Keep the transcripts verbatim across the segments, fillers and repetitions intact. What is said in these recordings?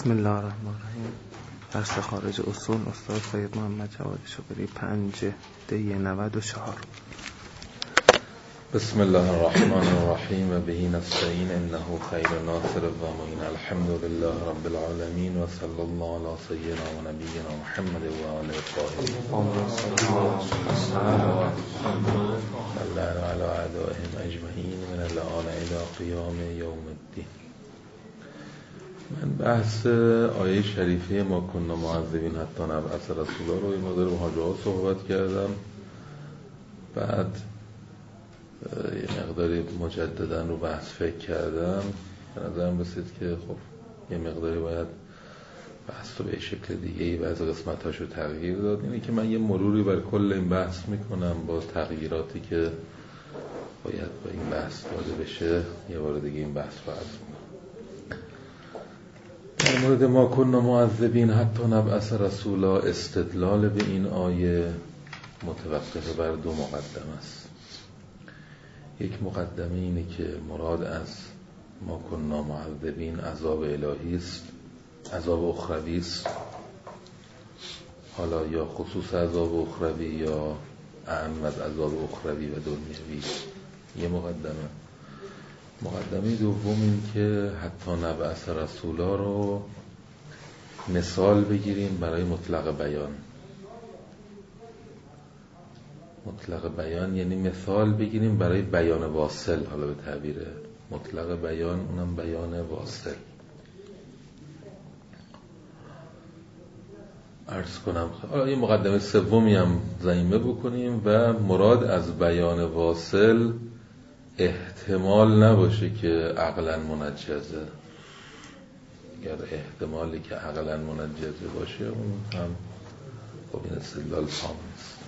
بسم الله الرحمن الرحیم. درس خارج اصول استاد سید محمد جواد شکری پنج دی نود و چهار. بسم الله الرحمن الرحیم و بهی نستعین انه خیر ناصر و معین. الحمد لله رب العالمین و صلی الله علی سیدنا و نبینا محمد و آله الطاهرین. الله علی اعدائهم اجمعین من الان الی قیام یوم الدین. من بحث آیه شریفه ما کنا معذبین حتی نبعث رسولا رو این مقدار با حاجه ها صحبت کردم. بعد یه مقداری مجددا رو بحث فکر کردم. به نظرم رسید که خب یه مقداری باید بحث رو به شکل دیگه ای بعض قسمت هاشو تغییر داد. اینه که من یه مروری بر کل این بحث میکنم با تغییراتی که باید با این بحث داده بشه. یه بار دیگه این بحث رو عرض میکنم. در مورد ما کنا معذبین حتی نبعث رسولا، استدلال به این آیه متوقف بر دو مقدمه است. یک مقدمه اینه که مراد از ما کنا معذبین عذاب الهی است، عذاب اخروی است، حالا یا خصوص عذاب اخروی یا اعم از عذاب اخروی و دنیوی. یه مقدمه. مقدمه دوم این که حتی نبعث رسولا رو مثال بگیریم برای مطلق بیان. مطلق بیان یعنی مثال بگیریم برای بیان واصل، حالا به تعبیر مطلق بیان اونم بیان واصل. عرض کنم حالا یه مقدمه سومی هم ضمیمه بکنیم و مراد از بیان واصل احتمال نباشه که عقلا منجزه. اگر احتمالی که عقلا منجزه باشه اون هم خب این استدلال تام نیست.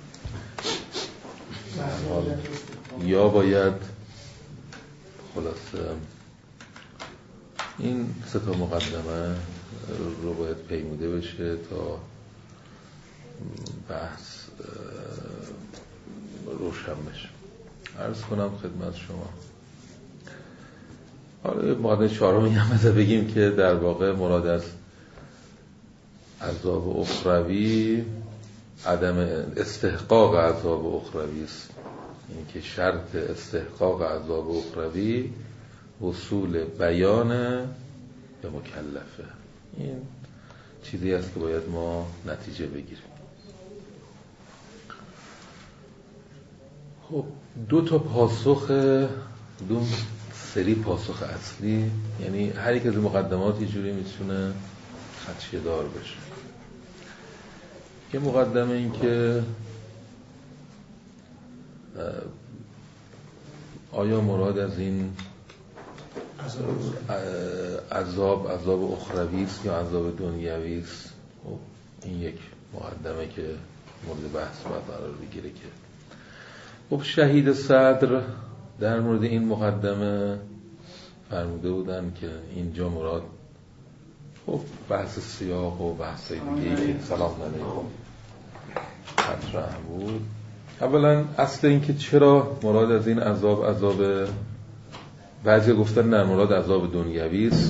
یا باید خلاصه این سه تا مقدمه رو باید پیموده بشه تا بحث روشن بشه. عرض کنم خدمت شما. حالا مقدمه چهارمی هم مثلا بگیم که در واقع مراد از عذاب اخروی عدم استحقاق عذاب اخروی است. این که شرط استحقاق عذاب اخروی وصول بیان به مکلفه. این چیزی است که باید ما نتیجه بگیریم. خب دو تا پاسخ، دو سری پاسخ اصلی، یعنی هر یک از مقدمات یه جوری میتونه خدشه دار بشه. یه مقدمه این که آیا مراد از این عذاب عذاب اخروی است یا عذاب دنیوی است؟ خب این یک مقدمه که مورد بحث باید قرار بگیره. که خب شهید صدر در مورد این مقدمه فرموده بودن که اینجا مراد خب بحث سیاق و بحث دیگه که سلام علیکم مطرح بود. اولا اصل این که چرا مراد از این عذاب عذاب، بعضی گفتن نه مراد عذاب دنیوی است.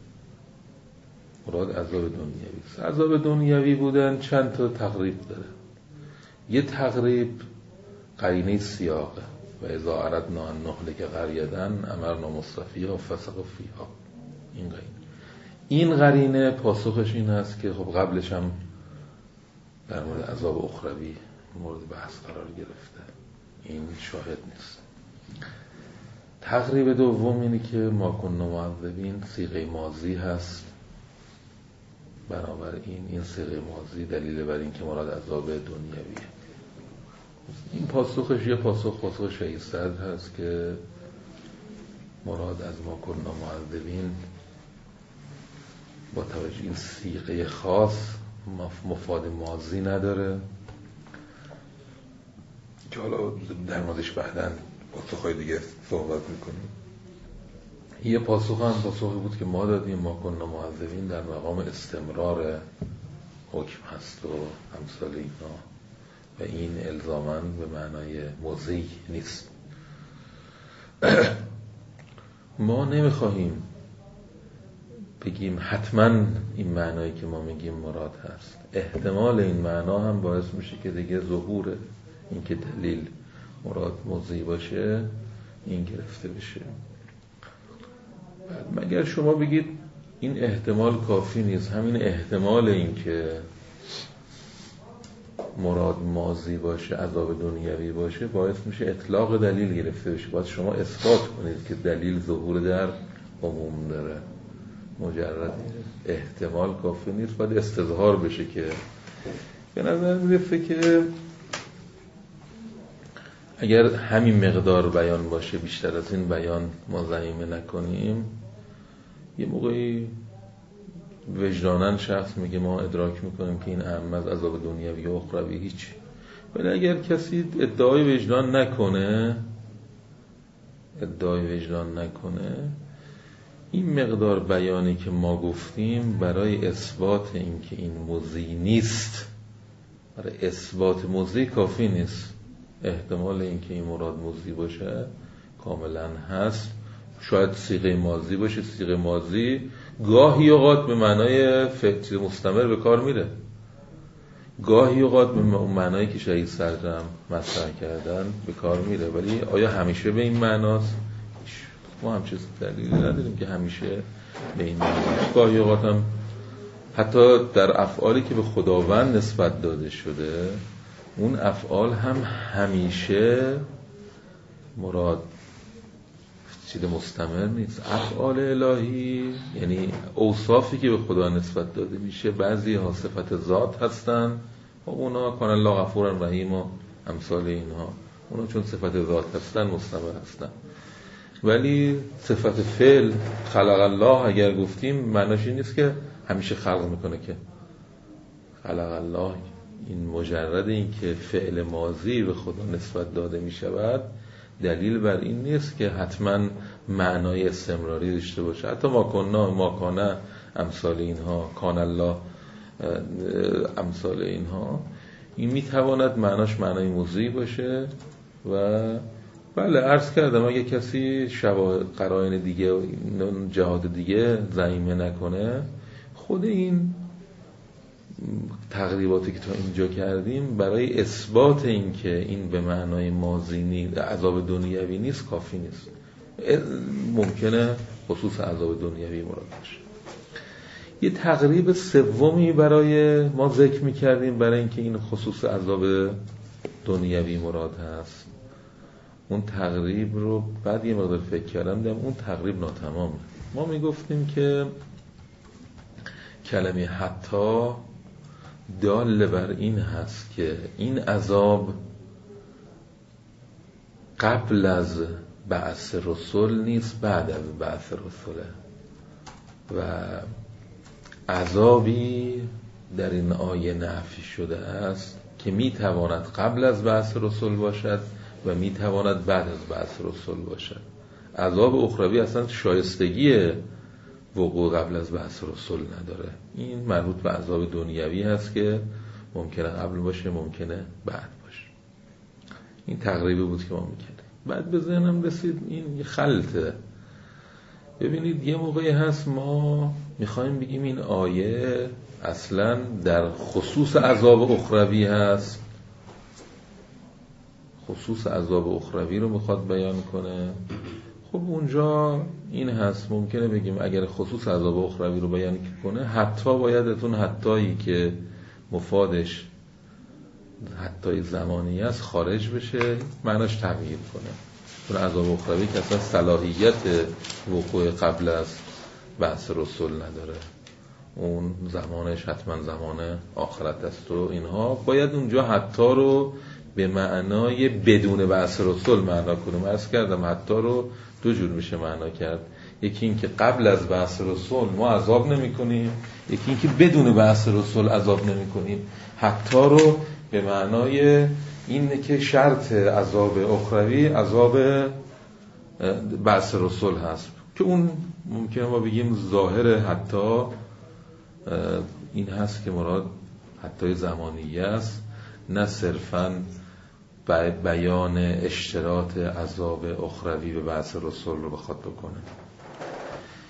مراد عذاب دنیوی است. عذاب دنیوی بودن چند تا تقریب داره. یه تقریب قرینه سیاقه و اذا اردنا ان نهلک قریة امرنا مصرفیها ففسقوا فیها. این قرینه این قرینه پاسخش این هست که خب قبلش هم در مورد عذاب اخروی مورد بحث قرار گرفته. این شاهد نیست. تقریب دوم اینه که ما کنا معذبین صیغه ماضی هست. بنابراین این صیغه ماضی دلیل بر این که مراد عذاب دنیویه. این پاسخش یه پاسخ پاسخ شهید صدر هست که مراد از ما کنا معذبین با توجه این صیغه خاص مفاد ماضی نداره که حالا در موردش بعداً پاسخهای دیگه صحبت میکنیم. یه پاسخ هم پاسخی بود که ما دادیم ما کنا معذبین در مقام استمرار حکم هست و امثال اینا و این الزاماً به معنای موضعی نیست. ما نمیخواهیم بگیم حتما این معنایی که ما میگیم مراد هست. احتمال این معنا هم باعث میشه که دیگه ظهور این که دلیل مراد موضعی باشه این گرفته بشه. مگر شما بگید این احتمال کافی نیست، همین احتمال این که مراد ماضی باشه، عذاب دنیوی باشه، باعث میشه اطلاق دلیل گرفته بشه. باید شما اثبات کنید که دلیل ظهور در عموم داره. مجرد احتمال کافی نیست، باید استظهار بشه. که به نظر میرسه که اگر همین مقدار بیان باشه، بیشتر از این بیان ما ضمیمه نکنیم، یه موقعی وجداناً شخص میگه ما ادراک میکنیم که این اهم از عذاب دنیوی و اخروی هیچ. ولی اگر کسی ادعای وجدان نکنه ادعای وجدان نکنه این مقدار بیانی که ما گفتیم برای اثبات این که این موضعی نیست، برای اثبات موضعی کافی نیست. احتمال این که این مراد موضعی باشه کاملا هست. شاید صیغه ماضی باشه. صیغه ماضی گاهی اوقات به معنای فعل مستمر به کار میره، گاهی اوقات به اون معنایی که شهید سرجم مطرح کردن به کار میره. ولی آیا همیشه به این معناست؟ ما هم چیز دلیلی نداریم که همیشه به این معناست. گاهی اوقات هم حتی در افعالی که به خداوند نسبت داده شده، اون افعال هم همیشه مراد چیز مستمر نیست. افعال الهی یعنی اوصافی که به خدا نسبت داده میشه، بعضی ها صفت ذات هستن و اونا کان الله غفور رحیم و امثال اینها، اونا چون صفت ذات هستن مستمر هستن. ولی صفت فعل خلق الله اگر گفتیم معناش این نیست که همیشه خلق میکنه. که خلق الله این مجرد این که فعل ماضی به خدا نسبت داده میشود دلیل بر این نیست که حتما معنای استمراری داشته باشه. حتی ما کنا ما کانه امثال اینها، کان الله امثال اینها، این میتواند معناش معنای موضوعی باشه. و بله عرض کردم اگه کسی شواهد قرائن دیگه و جهات دیگه ضمیمه نکنه، خود این تقریباتی که تا اینجا کردیم برای اثبات این که این به معنای ماضی نیست، عذاب دنیوی نیست، کافی نیست. ممکنه خصوص عذاب دنیوی مراد باشه. یه تقریب سومی برای ما ذکر می‌کردیم برای اینکه این خصوص عذاب دنیوی مراد هست. اون تقریب رو بعد یه مقدار فکر کردم دیدم اون تقریب ناتمامه. ما میگفتیم که کلمه حتی دال بر این هست که این عذاب قبل از بعث رسول نیست، بعد از بعث رسوله. و عذابی در این آیه نفی شده است که میتواند قبل از بعث رسول باشد و میتواند بعد از بعث رسول باشد. عذاب اخروی اصلا شایستگی وقوع قبل از بعث رسول نداره. این مربوط به عذاب دنیوی هست که ممکنه قبل باشه، ممکنه بعد باشه. این تقریبی بود که ما میکردیم. بعد به ذهنم رسید این یه خلطه. ببینید یه موقعی هست ما میخوایم بگیم این آیه اصلا در خصوص عذاب اخروی هست، خصوص عذاب اخروی رو میخواد بیان کنه. خب اونجا این هست ممکنه بگیم اگر خصوص عذاب اخروی رو بیان کنه حتی باید اتون حتایی که مفادش حتای زمانی است خارج بشه، معناش تغییر کنه. چون عذاب اخروی که اصلا صلاحیت وقوع قبل از بعث رسول نداره، اون زمانش حتما زمان آخرت است و اینها، باید اونجا حتی رو به معنای بدون بعث رسول معنا کنیم. عرض کردم حتی رو دو جور میشه معنا کرد. یکی این که قبل از بعث رسول ما عذاب نمی کنیم، یکی این که بدون بعث رسول عذاب نمی کنیم. حتی رو به معنای اینه که شرط عذاب اخروی عذاب بعث رسول هست، که اون ممکنه ما بگیم ظاهر حتی این هست که مراد حتی زمانیه است، نه صرفاً بیان اشتراط عذاب اخروی به بعث رسول رو بخواد بکنه.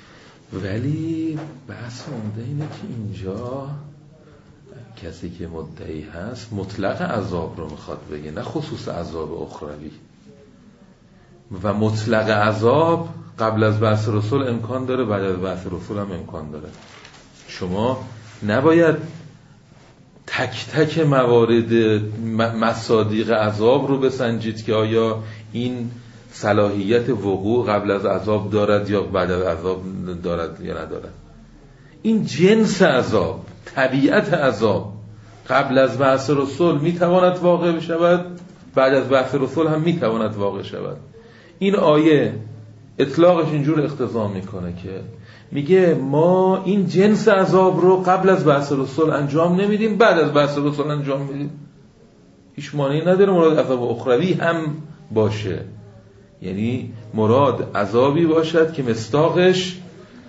ولی بحث عمده اینه که اینجا کسی که مدعی هست مطلق عذاب رو میخواد بگه، نه خصوص عذاب اخروی. و مطلق عذاب قبل از بعث رسول امکان داره، بعد از بعث رسول هم امکان داره. شما نباید تک تک موارد مصادیق عذاب رو بسنجید که آیا این صلاحیت وقوع قبل از عذاب دارد یا بعد از عذاب دارد یا ندارد. این جنس عذاب، طبیعت عذاب قبل از بعث رسول میتواند واقع بشود، بعد از بعث رسول هم میتواند واقع شود. این آیه اطلاقش اینجور اقتضا میکنه که میگه ما این جنس عذاب رو قبل از بعث رسول انجام نمیدیم، بعد از بعث رسول انجام میدیم. هیچ مانعی نداره مراد عذاب اخروی هم باشه، یعنی مراد عذابی باشد که مصداقش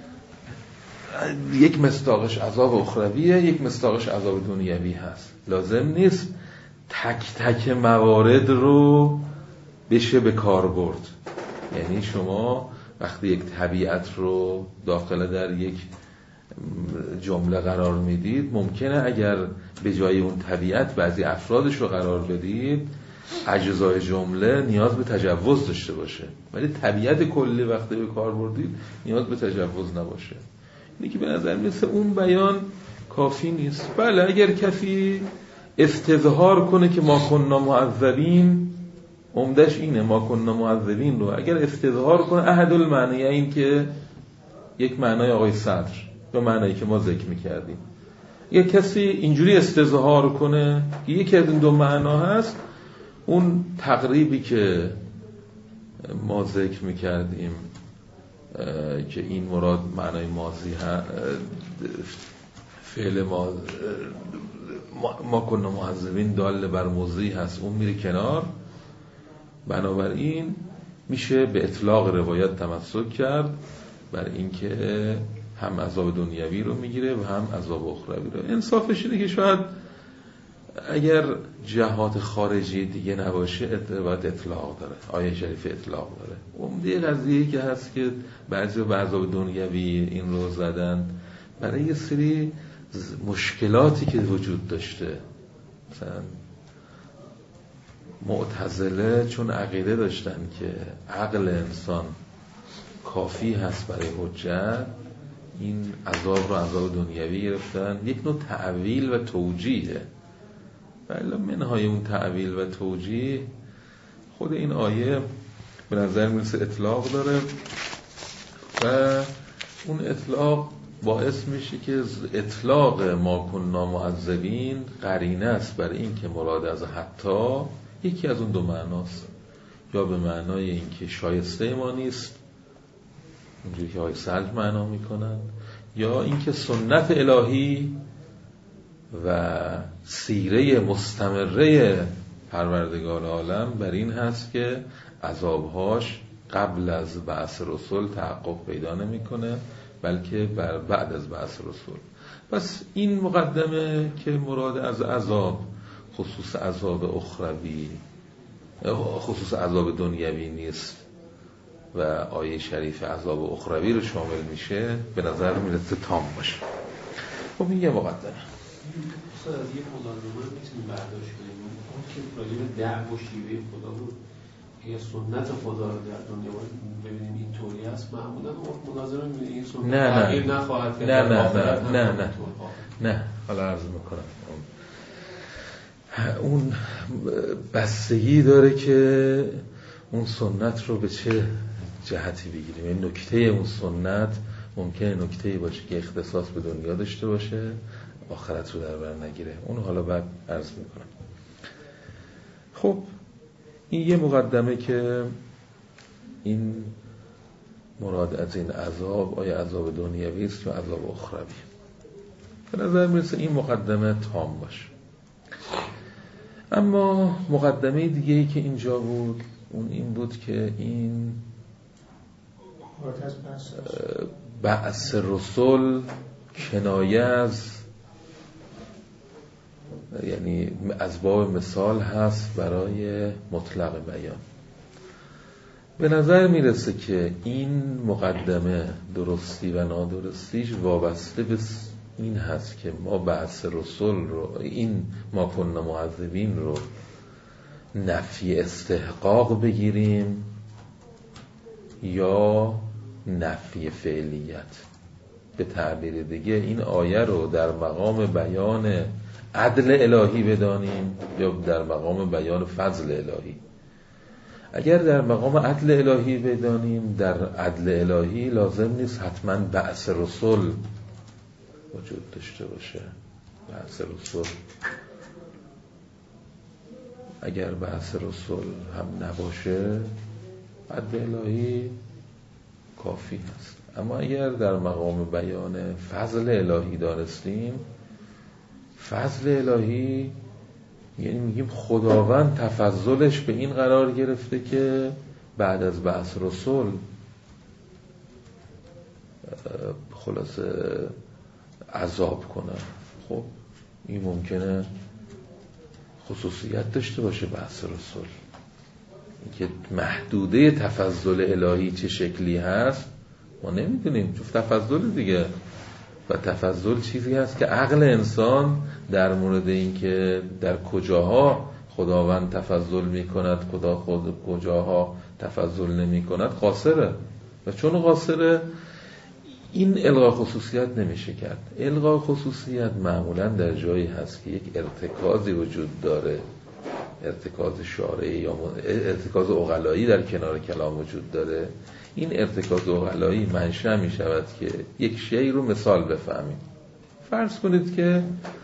یک مصداقش عذاب اخرویه، یک مصداقش عذاب دنیوی هست. لازم نیست تک تک موارد رو بشه به کار برد. یعنی شما وقتی یک طبیعت رو داخل در یک جمله قرار میدید، ممکنه اگر به جای اون طبیعت بعضی افرادش رو قرار بدید، اجزای جمله نیاز به تجوز داشته باشه، ولی طبیعت کلی وقتی به کار بردید نیاز به تجوز نباشه. اینی که به نظر مثل اون بیان کافی نیست. بله اگر کسی استظهار کنه که ما کننا معذبین، عمدش اینه ما کننا معذبین رو اگر استظهار کنه احد المعنی، این که یک معنای آقای صدر یا معنایی که ما ذکر میکردیم، یک کسی اینجوری استظهار کنه که یکی از این دو معنا هست، اون تقریبی که ما ذکر میکردیم که این مراد معنای ماضی هست، فعل ما ما کننا معذبین دال بر موضعی هست، اون میره کنار. بنابراین میشه به اطلاق روایت تمسک کرد بر اینکه هم عذاب دنیوی رو میگیره و هم عذاب اخروی رو. انصافش اینه که شاید اگر جهات خارجی دیگه نباشه باید اطلاق داره، آیه شریف اطلاق داره. عمده قضیه که هست که بعضی به عذاب دنیوی این رو زدن برای یه سری مشکلاتی که وجود داشته. مثلا معتزله چون عقیده داشتن که عقل انسان کافی هست برای حجت، این عذاب رو عذاب دنیوی گرفتن. یک نوع تعویل و توجیهه، ولی منهای اون تعویل و توجیه خود این آیه به نظر میرسه اطلاق داره و اون اطلاق باعث میشه که اطلاق ما کننا معذبین قرینه است برای این که مراد از حتی یکی از اون دو معناست، یا به معنای این که شایسته ما نیست اونجوری که های سلج معنا میکنن، یا این که سنت الهی و سیره مستمره پروردگار عالم بر این هست که عذابهاش قبل از بعث رسول تحقق پیدا نمیکنه، بلکه بر بعد از بعث رسول. پس این مقدمه که مراد از عذاب خصوص عذاب اخروی خصوص عذاب دنیوی نیست و آیه شریف عذاب اخروی رو شامل میشه، به نظر میرسه تام باشه. خب این یه مقدمه. استاد از یک ملازمه میتونیم برداشت کنیم اون که راجب دعو و شیوه خدا بود، اگر سنت خدا رو در دنیا ببینیم این طوری است، معمولا اون ملازمه میبینیم این سنت تغییر نخواهد کرد. نه نه نه نه نه نه حالا عرض میکنم اون بستگی داره که اون سنت رو به چه جهتی بگیریم. این نکته اون سنت ممکنه نکته‌ای باشه که اختصاص به دنیا داشته باشه، آخرت رو در بر نگیره. اون حالا بعد عرض میکنم. خب این یه مقدمه که این مراد از این عذاب آیا عذاب دنیوی است یا عذاب اخروی. به نظر میرسه این مقدمه تام باشه. اما مقدمه دیگه‌ای که اینجا بود اون این بود که این بعث رسول کنایه از یعنی از باب مثال هست برای مطلق بیان. به نظر میرسه که این مقدمه درستی و نادرستیش وابسته به این هست که ما بعث رسول رو، این ما کنا معذبین رو نفی استحقاق بگیریم یا نفی فعلیت. به تعبیر دیگه این آیه رو در مقام بیان عدل الهی بدانیم یا در مقام بیان فضل الهی. اگر در مقام عدل الهی بدانیم، در عدل الهی لازم نیست حتما بعث رسول وجود داشته باشه. بعث رسول اگر بعث رسول هم نباشه عدل الهی کافی هست. اما اگر در مقام بیان فضل الهی دانستیم، فضل الهی یعنی میگیم خداوند تفضلش به این قرار گرفته که بعد از بعث رسول خلاصه عذاب کنه. خب این ممکنه خصوصیت داشته باشه بعث رسول، که محدوده تفضل الهی چه شکلی هست ما نمیدونیم، چون تفضل دیگه، و تفضل چیزی هست که عقل انسان در مورد این که در کجاها خداوند تفضل میکند خدا خود کجاها تفضل نمی کند قاصره، و چون قاصره این الغا خصوصیت نمیشه کرد. الغا خصوصیت معمولا در جایی هست که یک ارتکازی وجود داره، ارتکاز شارعی یا ارتکاز عقلایی در کنار کلام وجود داره. این ارتکاز عقلایی منشأ می شود که یک شی رو مثال بفهمیم. فرض کنید که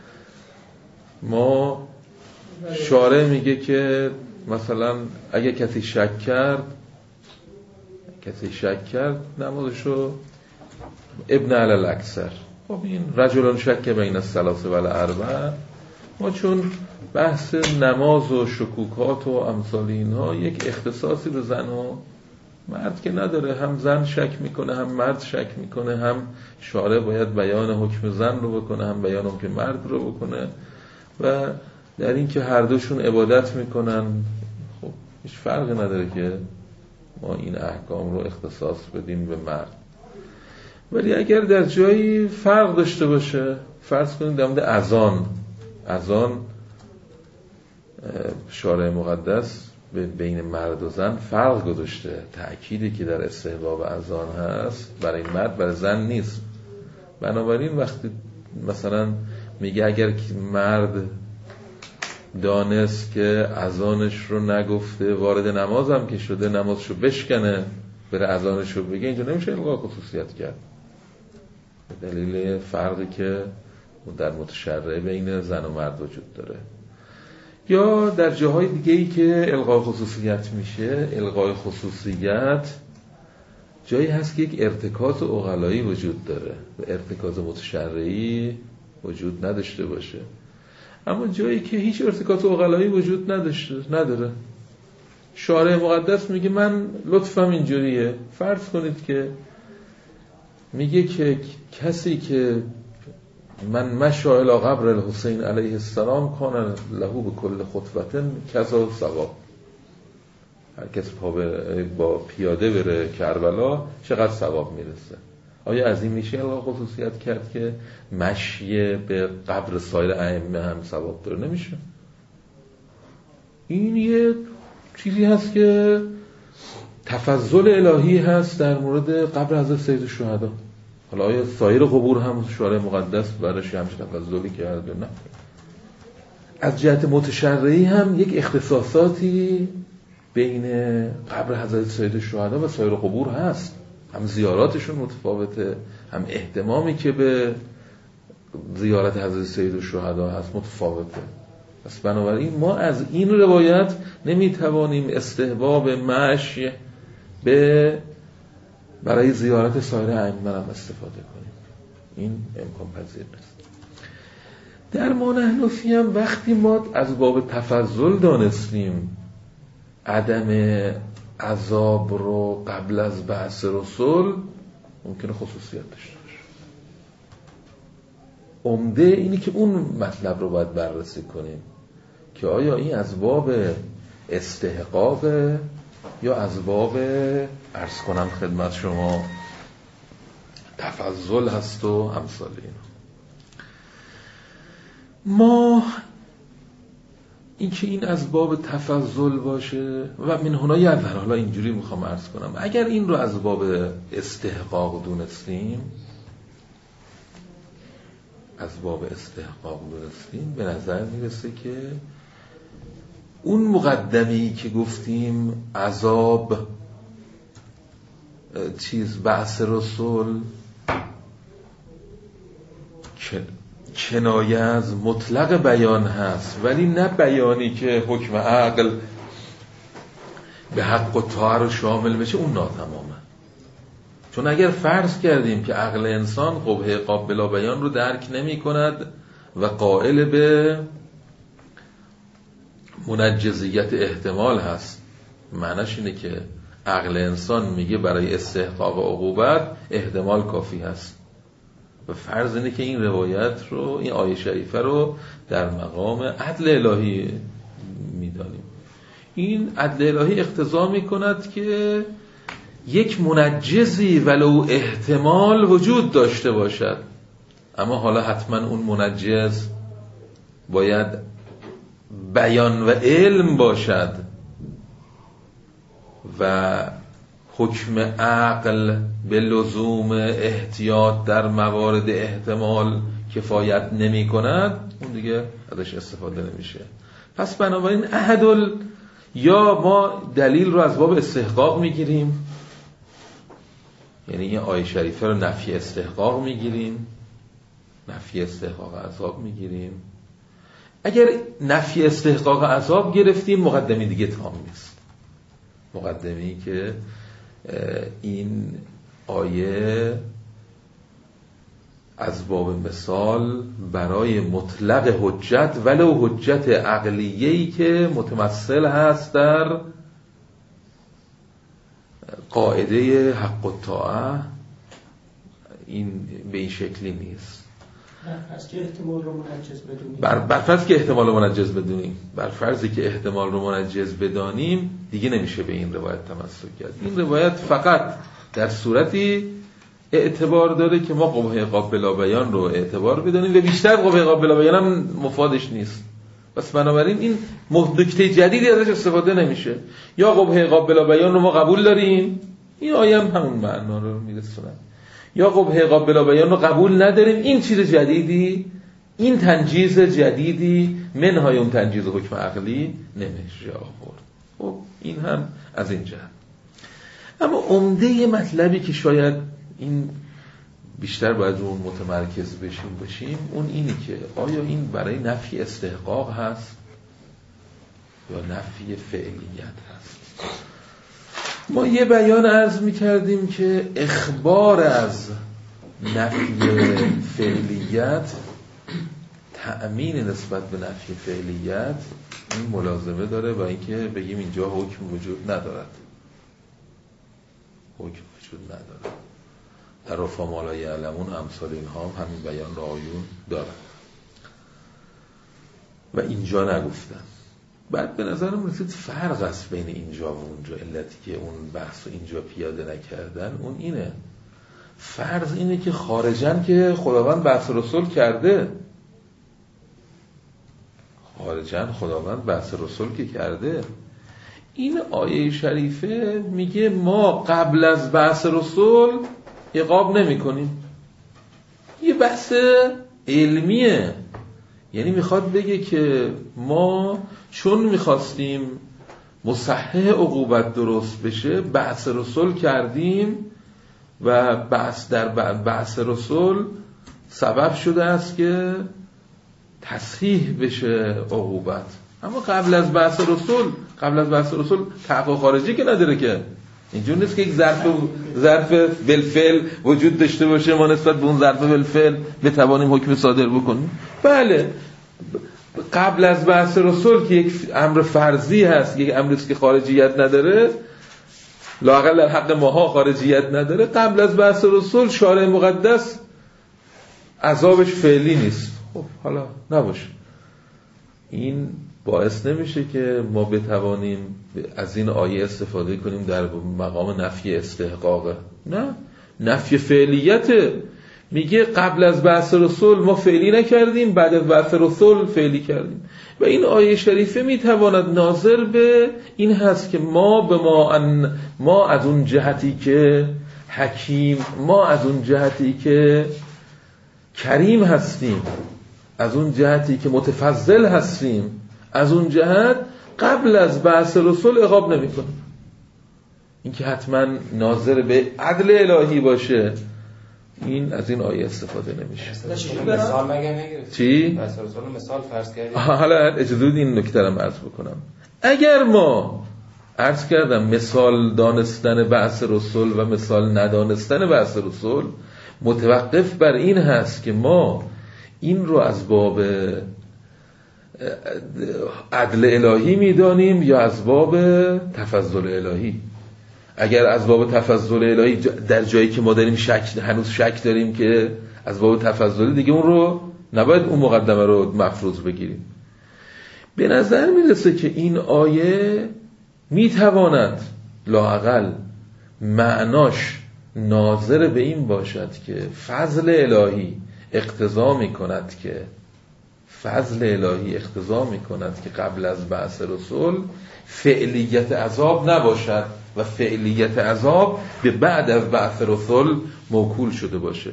ما شارع میگه که مثلا اگه کسی شک کرد کسی شک کرد نمازشو ابن علی الاکثر. خب این رجلان شک بین الثلاثه و الاربعه، ما چون بحث نماز و شکوکات و امثال اینها یک اختصاصی به زن و مرد که نداره، هم زن شک میکنه هم مرد شک میکنه، هم شارع باید بیان حکم زن رو بکنه هم بیان حکم مرد رو بکنه، و در این که هر دوشون عبادت میکنن. خب هیچ فرقی نداره که ما این احکام رو اختصاص بدیم به مرد. ولی اگر در جایی فرق داشته باشه، فرض کنید در مورد اذان، اذان شارع مقدس بین مرد و زن فرق گذاشته، تأکیدی که در استحباب اذان هست برای مرد برای زن نیست. بنابراین وقتی مثلا میگه اگر مرد دانست که اذانش رو نگفته وارد نمازم که شده نمازشو بشکنه بره اذانش رو بگه، اینجا نمیشه الغا خصوصیت کرد به دلیل فرقی که در متشرع بین زن و مرد وجود داره. یا در جاهای دیگه ای که الغای خصوصیت میشه، الغای خصوصیت جایی هست که یک ارتکاز عقلایی وجود داره و ارتکاز متشرعی وجود نداشته باشه. اما جایی که هیچ ارتکاز عقلایی وجود نداشته نداره، شارع مقدس میگه من لطفم اینجوریه. فرض کنید که میگه که کسی که من مشى الى قبر الحسین علیه السلام کان له بكل خطوه کذا ثواب. هر کس پا با پیاده بره کربلا چقدر ثواب میرسه. آیا از این میشه الغا خصوصیت کرد که مشی به قبر سایر ائمه هم ثواب داره؟ نمیشه. این یه چیزی هست که تفضل الهی هست در مورد قبر حضرت سید الشهدا. حالا آیا سایر قبور هم شارع مقدس برایش همچین تفضلی کرده؟ نه. از جهت متشرعی هم یک اختصاصاتی بین قبر حضرت سید الشهدا و سایر قبور هست، هم زیاراتشون متفاوته، هم اهتمامی که به زیارت حضرت سید الشهدا هست متفاوته. پس بنابراین ما از این روایت نمیتوانیم استحباب مشی به برای زیارت سایر ائمه هم استفاده کنیم. این امکان پذیر نیست. در ما حنفی هم وقتی ما از باب تفضل دانستیم عدم عذاب رو قبل از بعث رسول، ممکنه خصوصیت داشته باشه. عمده اینی که اون مطلب رو باید بررسی کنیم که آیا این از باب استحقاق یا از باب عرض کنم خدمت شما تفضل هست و امثال اینا. ما این که این از باب تفضل باشه و من هنا یظهر، حالا اینجوری میخوام عرض کنم، اگر این رو از باب استحقاق دونستیم از باب استحقاق دونستیم به نظر میرسه که اون مقدمی که گفتیم عذاب چیز بعث رسول کنایه از مطلق بیان هست، ولی نه بیانی که حکم عقل به حق و طاعه رو شامل بشه، اون ناتمامه. چون اگر فرض کردیم که عقل انسان قبح عقاب بلا بیان رو درک نمی کند و قائل به منجزیت احتمال هست، معنیش اینه که عقل انسان میگه برای استحقاق عقوبت احتمال کافی هست و فرض اینه که این روایت رو، این آیه شریفه رو در مقام عدل الهی میدانیم. این عدل الهی اقتضا میکند که یک منجزی ولو احتمال وجود داشته باشد، اما حالا حتما اون منجز باید بیان و علم باشد و حکم عقل به لزوم احتیاط در موارد احتمال کفایت نمی کند، اون دیگه ازش استفاده نمیشه. پس بنابراین احدل، یا ما دلیل رو از باب استحقاق میگیریم، یعنی این آیه شریفه رو نفی استحقاق میگیریم، نفی استحقاق عذاب میگیریم. اگر نفی استحقاق عذاب گرفتیم مقدمی دیگه تمام نیست، مقدمی که این آیه از باب مثال برای مطلق حجت ولو حجت عقلیه‌ای که متمثل هست در قاعده حق و طاعه، این به این شکلی نیست. برفرض که احتمال رو منجز بدونیم بر برفرض که احتمال رو منجز بدونیم برفرضی که احتمال رو منجز بدانیم دیگه نمیشه به این روایت تمسک کرد. این روایت فقط در صورتی اعتبار داره که ما قبح عقاب بلا بیان رو اعتبار بدونیم و بیشتر قبح عقاب بلا بیان هم مفادش نیست. پس بنابراین این نکته جدیدی ازش استفاده نمیشه. یا قبح عقاب بلا بیان رو ما قبول داریم، این آیه هم همون معنا رو میرسونه، یا قبح عقاب بلا بیان رو قبول نداریم، این چیز جدیدی، این تنجیز جدیدی منهای اون تنجیز حکم عقلی نمیشه آورد. خب این هم از این جهت. اما عمده مطلبی که شاید این بیشتر باید اون متمرکز بشیم بشیم اون اینی که آیا این برای نفی استحقاق هست یا نفی فعلیت هست. ما یه بیان عرض می‌کردیم که اخبار از نفی فعلیت، تأمین نسبت به نفی فعلیت، این ملازمه داره با اینکه بگیم اینجا حکم وجود ندارد، حکم وجود نداره. در رفع ما لا یعلمون امثال اینها هم همین بیان رعایون دارن و اینجا نگفتن. بعد به نظرم رسید فرق است بین اینجا و اونجا. علتی که اون بحث رو اینجا پیاده نکردن اون اینه، فرض اینه که خارجن که خداوند بحث رسول کرده، خارجن خداوند بحث رسول که کرده. این آیه شریفه میگه ما قبل از بحث رسول عقاب نمی کنیم. یه بحث علمیه، یعنی میخواد بگه که ما چون میخواستیم مصحح عقوبت درست بشه بحث رسول کردیم و بحث در بحث رسول سبب شده است که تصحیح بشه عقوبت. اما قبل از بحث رسول قبل از بحث رسول تحقیق خارجی که نداره، که اینجور نیست که یک ظرف ظرف بالفعل وجود داشته باشه ما نسبت به اون ظرف بالفعل بتوانیم حکم صادر بکنیم. بله قبل از بحث رسول که یک امر فرضی هست، یک امری است که خارجیت نداره، لااقل در حق ماها خارجیت نداره، قبل از بحث رسول شارع مقدس عذابش فعلی نیست. خب حالا نباشه، این باعث نمیشه که ما بتوانیم از این آیه استفاده کنیم در مقام نفی استحقاقه. نه، نفی فعلیته. میگه قبل از بعث رسول ما فعلی نکردیم، بعد از بعث رسول فعلی کردیم. و این آیه شریفه میتواند ناظر به این هست که ما به ما ان ما از اون جهتی که حکیم، ما از اون جهتی که کریم هستیم، از اون جهتی که متفضل هستیم، از اون جهت قبل از بعث رسول عقاب نمی کنیم. این که حتما ناظر به عدل الهی باشه، این از این آیه استفاده نمیشه. مثال مگه نگرفت؟ چی؟ بعث رسول مثال فرض کردیم. حالا اجازه بدید این نکته رو عرض بکنم. اگر ما عرض کردم مثال دانستن بعث رسول و مثال ندانستن بعث رسول متوقف بر این هست که ما این رو از باب عدل الهی میدانیم یا از باب تفضل الهی. اگر از باب تفضل الهی در جایی که ما داریم شک، هنوز شک داریم که از باب تفضل، دیگه اون رو نباید اون مقدمه رو مفروض بگیریم. به نظر میرسه که این آیه میتواند لااقل معناش ناظر به این باشد که فضل الهی اقتضا میکند که فضل الهی اقتضا میکند که قبل از بعث رسول فعلیت عذاب نباشد و فعلیت عذاب به بعد از بعث رسول موکول شده باشه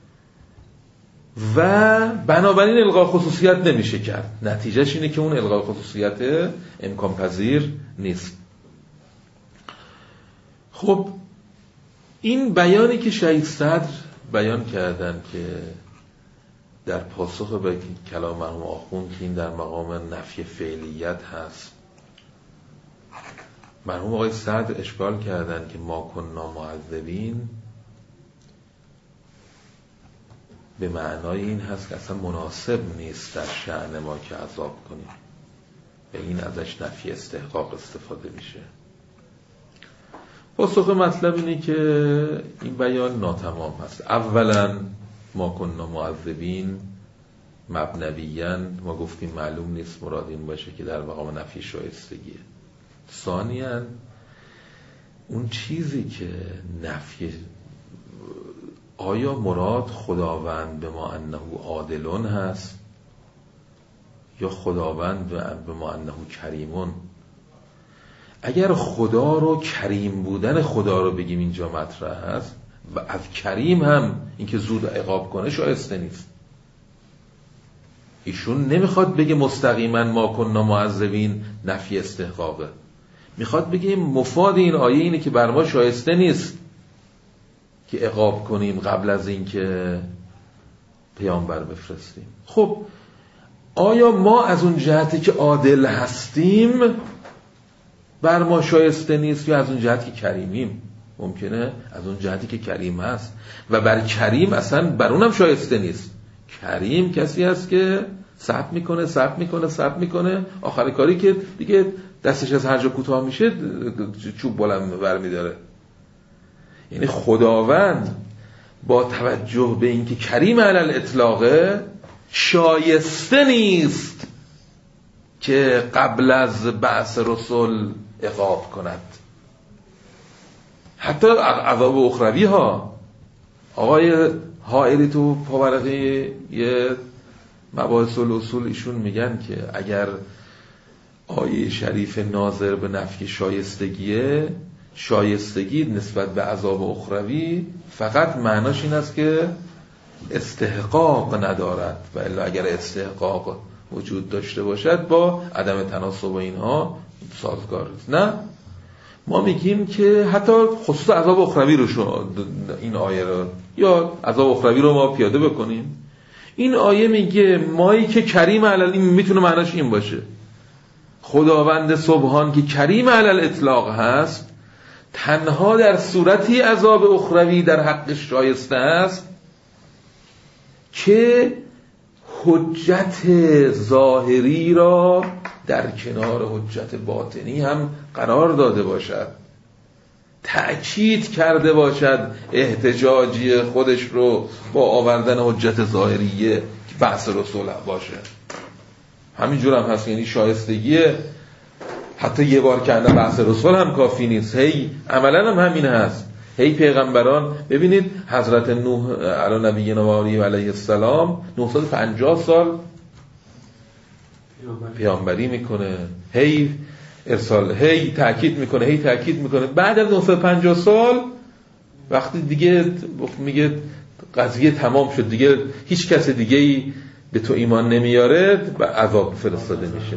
و بنابراین الغاء خصوصیت نمیشه کرد. نتیجهش اینه که اون الغاء خصوصیت امکان پذیر نیست. خب این بیانی که شهید صدر بیان کردن که در پاسخ به کلام مرحوم آخوند که این در مقام نفی فعلیت هست، مرحوم آقای صدر اشکال کردن که ما کننا معذبین به معنای این هست که اصلا مناسب نیست در شأن ما که عذاب کنیم، به این ازش نفی استحقاق استفاده میشه. پاسخ مطلب اینه که این بیان ناتمام هست. اولا ما کننا معذبین مبنویاً ما گفتیم معلوم نیست مراد این باشه که در مقام نفی شایستگیه. ثانیاً اون چیزی که نفی، آیا مراد خداوند به ما انه عادلون هست یا خداوند به ما انه کریمون؟ اگر خدا رو کریم بودن خدا رو بگیم اینجا مطرح هست و از کریم هم اینکه زود عقاب کنه شایسته نیست. ایشون نمیخواد بگه مستقیما ما کننا معذبین نفی استحقاقه، میخواد بگه مفاد این آیه اینه که بر ما شایسته نیست که عقاب کنیم قبل از اینکه پیامبر بفرستیم. خب آیا ما از اون جهتی که عادل هستیم بر ما شایسته نیست یا از اون جهتی که کریمیم؟ ممکنه از اون جهتی که کریم هست و بر کریم اصلا بر اونم شایسته نیست. کریم کسی هست که صبر میکنه صبر میکنه صبر میکنه، آخر کاری که دیگه دستش از هر جا کوتاه میشه چوب بلند برمیداره. یعنی خداوند با توجه به اینکه کریم علی الاطلاقه شایسته نیست که قبل از بعث رسول عقاب کند. حتی عذاب اخروی ها، آقای حائری تو پاورقی یه مباحث الاصول ایشون میگن که اگر آیه شریف ناظر به نفی شایستگیه، شایستگی نسبت به عذاب اخروی فقط معناش این است که استحقاق ندارد و الا اگر استحقاق وجود داشته باشد با عدم تناسب اینها سازگار است. نه، ما میگیم که حتی خصوص عذاب اخروی رو شما این آیه رو یا عذاب اخروی رو ما پیاده بکنیم. این آیه میگه مایی که کریم علی، این میتونه معناش این باشه خداوند سبحان که کریم علی الاطلاق هست تنها در صورتی عذاب اخروی در حق شایسته است که حجت ظاهری را در کنار حجت باطنی هم قرار داده باشد، تأکید کرده باشد احتجاجی خودش رو با آوردن حجت ظاهریه که بحث رسول باشه. همینجور هم هست. یعنی شایستگی حتی یه بار کردن بحث رسول هم کافی نیست، هی عملا هم همین هست. هی پیغمبران، ببینید حضرت نوح علی نبینا و علیه السلام نهصد و پنجاه سال پیامبری میکنه، هی ارسال، هی تاکید میکنه، هی تاکید میکنه. بعد از نهصد و پنجاه سال وقتی دیگه میگه قضیه تمام شد، دیگه هیچ کس دیگه ای به تو ایمان نمیاره و عذاب فرستاده میشه.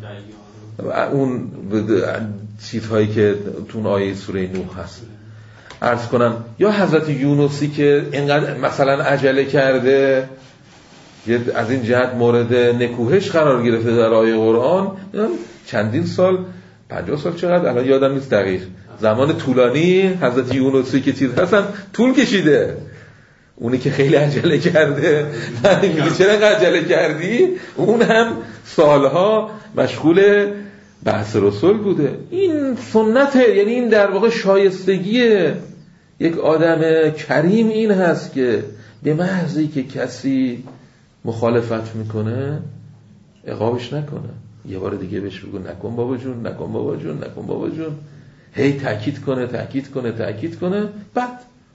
اون چیزهایی که تو اون آیه سوره نوح هست عرض کنم، یا حضرت یونسی که اینقدر مثلا عجله کرده از این جهت مورد نکوهش قرار گرفته در آیه قرآن، چندین سال، پنجاه سال چقدر الان یادم نیست دقیق، زمان طولانی حضرت یونسی که چیز هستن طول کشیده. اونی که خیلی عجله کرده میگه چرا عجله کردی، اون هم سالها مشغول بحث رسول بوده. این سنته، یعنی این در واقع شایستگی یک آدم کریم این هست که به محضی که کسی مخالفت میکنه عقابش نکنه، یه بار دیگه بهش بگو نکن بابا جون، نکن بابا جون، نکن بابا جون، هی تاکید کنه تاکید کنه تاکید کنه. بعد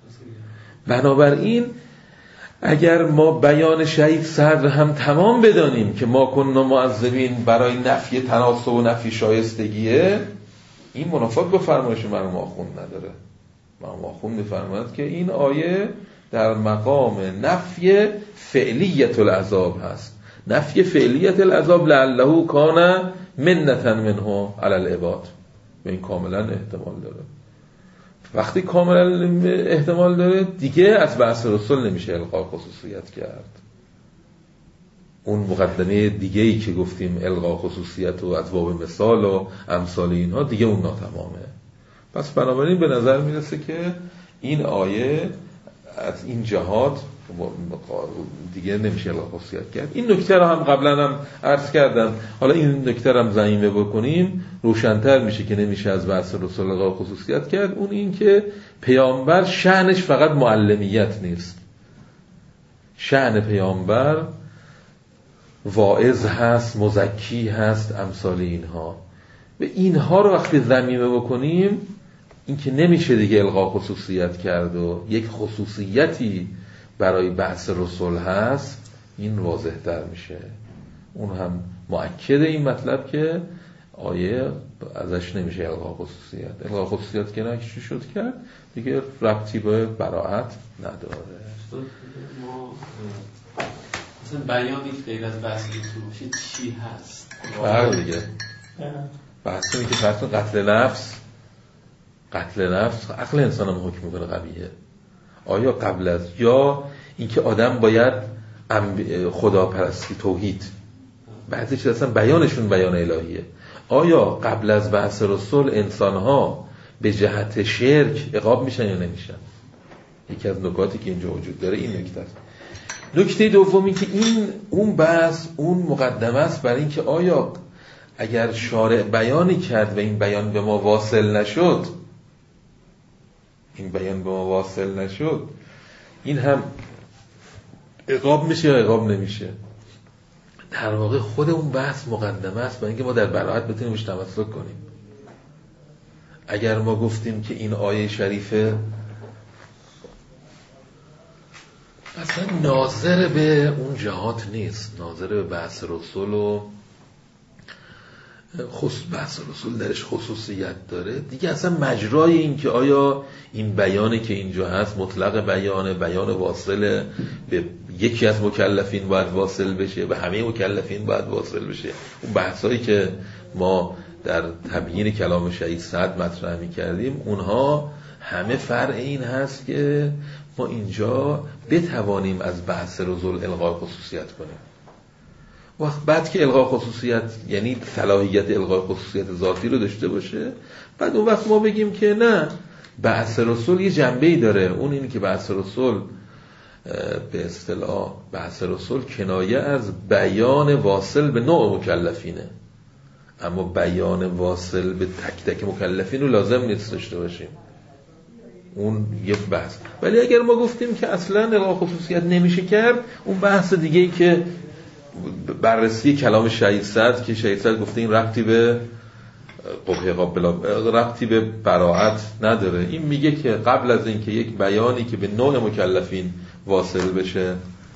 بنابراین اگر ما بیان شهید صدر هم تمام بدانیم که ما کننا معذبین برای نفی تناسب و نفی شایستگیه، این منافات با فرمایش مرحوم آخوند نداره. مرحوم آخوند می‌فرماید که این آیه در مقام نفی فعلیت العذاب هست، نفی فعلیت العذاب لعله کان منة منه علی العباد، و این کاملا احتمال داره. وقتی کاملا احتمال داره دیگه از بحث رسول نمیشه القا خصوصیت کرد. اون مقدمه دیگه ای که گفتیم القا خصوصیت و از باب مثال و امثال اینها، دیگه اون ناتمامه. پس بنابراین به نظر میرسه که این آیه از این جهات دیگه نمیشه القا خصوصیت کرد. این نکته رو هم قبلا هم عرض کردم، حالا این نکته رو هم ضمیمه بکنیم روشن‌تر میشه که نمیشه از بحث رسول القا خصوصیت کرد. اون این که پیامبر شأنش فقط معلمیت نیست، شأن پیامبر واعظ هست، مزکی هست، امثال اینها. و اینها رو وقتی ضمیمه بکنیم این که نمیشه دیگه القا خصوصیت کرد و یک خصوصیتی برای بحث رسول هست، این واضح تر میشه. اون هم مؤکد این مطلب که آیه ازش نمیشه القا خصوصیت. القا خصوصیت که نه چی شد کرد دیگه ربطی به براءت نداره. ما مثلا بیانی که غیر از بحث رسول باشه چی هست؟ بله دیگه بحث اینه که فرض قتل نفس، قتل نفس عقل انسان هم حکم میکنه قبیحه. آیا قبل از یا اینکه آدم باید خداپرستی توحید، بعضی چیز اصلا بیانشون بیان الهیه، آیا قبل از بحث رسول انسان‌ها به جهت شرک عقاب میشن یا نمیشن؟ یکی از نکاتی که اینجا وجود داره این نکته است. نکته دومی که این اون بحث اون مقدمه است برای اینکه آیا اگر شارع بیانی کرد و این بیان به ما واصل نشد، این بیان به ما واصل نشد، این هم عقاب میشه یا عقاب نمیشه؟ در واقع خود اون بحث مقدمه است برای اینکه ما در براءت بتونیم بهش تمسک کنیم. اگر ما گفتیم که این آیه شریفه اصلا ناظر به اون جهات نیست، ناظر به بحث رسول و خصوص بحث رسول درش خصوصیت داره دیگه، اصلا مجرای این که آیا این بیانه که اینجا هست مطلق بیانه، بیان واصله به یکی از مکلفین باید واصل بشه، به همه مکلفین باید واصل بشه. اون بحثایی که ما در تبیین کلام شهید سعد مطرح می کردیم اونها همه فرع این هست که ما اینجا بتوانیم از بحث رسول القای خصوصیت کنیم. وقت بعد که القای خصوصیت یعنی صلاحیت القای خصوصیت ذاتی رو داشته باشه، بعد اون وقت ما بگیم که نه، بحث رسول یه جنبه‌ای داره، اون اینه که بحث رسول به اصطلاح بحث رسول کنایه از بیان واصل به نوع مکلفینه، اما بیان واصل به تک تک مکلفین رو لازم نیست داشته باشیم، اون یک بحث. ولی اگر ما گفتیم که اصلا القای خصوصیت نمیشه کرد، اون بحث دیگه‌ای که بررسی کلام شهید صدر که شهید صدر گفته این ربطی به قبه قابل ربطی به براءت نداره. این میگه که قبل از اینکه یک بیانی که به نوع مکلفین واصل بشه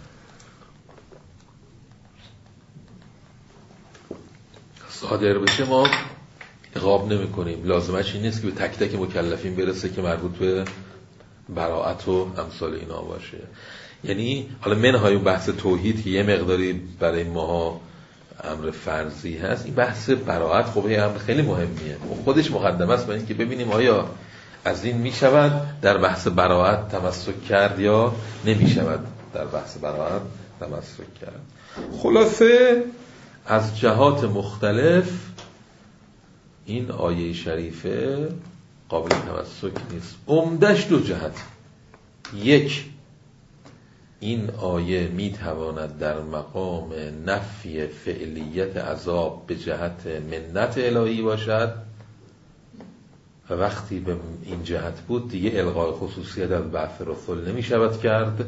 صادر بشه ما عقاب نمی کنیم. لازمش این نیست که به تک تک مکلفین برسه که مربوط به براءت و امثال اینا باشه. یعنی حالا منهای اون بحث توحید که یه مقداری برای ماها امر فرضی هست، این بحث براءت خب یه امر خیلی مهمیه، خودش مقدمه است برای اینکه ببینیم آیا از این می شود در بحث براءت تمسک کرد یا نمی شود در بحث براءت تمسک کرد. خلاصه از جهات مختلف این آیه شریفه قابل تمسک نیست. عمدش دو جهت. یک، این آیه می تواند در مقام نفی فعلیت عذاب به جهت منت الهی باشد و وقتی به این جهت بود دیگه الغای خصوصیت از بعث رسول نمی شود کرد،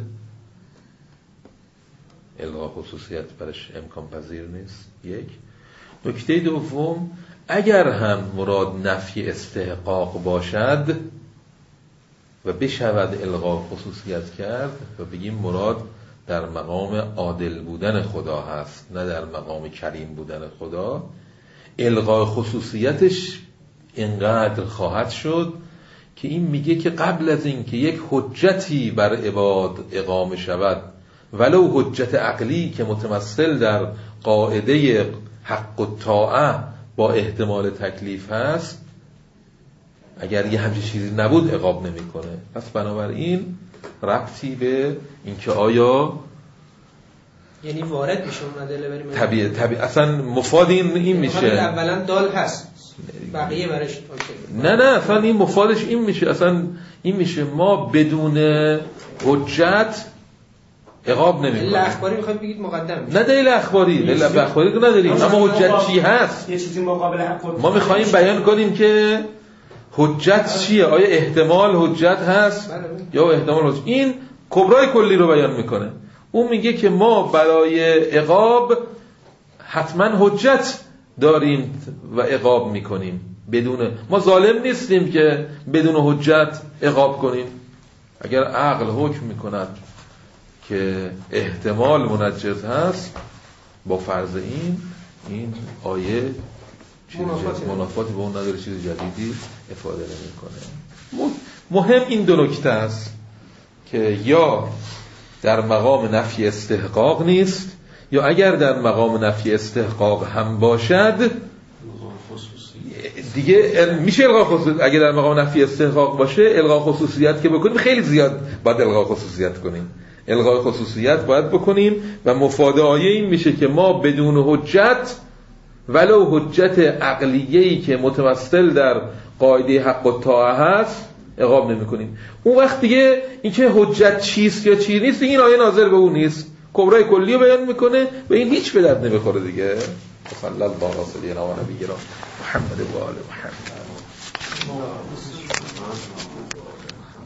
الغای خصوصیت برش امکان پذیر نیست. یک. نکته دوم، اگر هم مراد نفی استحقاق باشد و بشود الغای خصوصیت کرد و بگیم مراد در مقام عادل بودن خدا هست نه در مقام کریم بودن خدا، الغای خصوصیتش اینقدر خواهد شد که این میگه که قبل از این که یک حجتی بر عباد اقامه شود ولو حجت عقلی که متمثل در قاعده حق و طاعه با احتمال تکلیف هست، اگر یه همچین چیزی نبود عقاب نمیکنه. پس بنابراین ربطی به اینکه آیا یعنی وارد میشه اون ادله بریم طبیعی طبیعی اصلا مفاد این این میشه اولا دال هست بقیه برش نه نه اصلا این مفادش این میشه اصلا این میشه ما بدون حجت عقاب نمیکنه. دلیل اخباری میخواید بگید مقدم میشه؟ نه دلیل اخباری، دلیل اخباری رو نداریم، اما حجت چی هست؟ یه چیزی مقابل حق ما میخوایم بیان کنیم که حجت چیه، آیا احتمال حجت هست یا احتمال حجت. این کبرای کلی رو بیان میکنه. اون میگه که ما برای عقاب حتما حجت داریم و عقاب میکنیم، بدون ما ظالم نیستیم که بدون حجت عقاب کنیم. اگر عقل حکم میکند که احتمال منجز هست با فرض این این آیه منافاتی به اون نداره، چیز جدیدی افاده نمیکنه. مهم این دو نکته است که یا در مقام نفی استحقاق نیست یا اگر در مقام نفی استحقاق هم باشد دیگه میشه الغا خصوصیت. اگر در مقام نفی استحقاق باشه الغا خصوصیت که بکنیم خیلی زیاد باید الغا خصوصیت کنیم، الغای خصوصیت باید بکنیم و مفاد آیه این میشه که ما بدون حجت ولو حجت عقلیه‌ای که متمثل در قاعده حق و طاعه هست عقاب نمی کنیم. اون وقت دیگه این که حجت چیست یا چی نیست این آیه ناظر به اون نیست، کبرای کلی رو بیان میکنه و این هیچ به درد نمیخوره دیگه. صلی الله علیه سیدنا و نبینا محمد و آل محمد.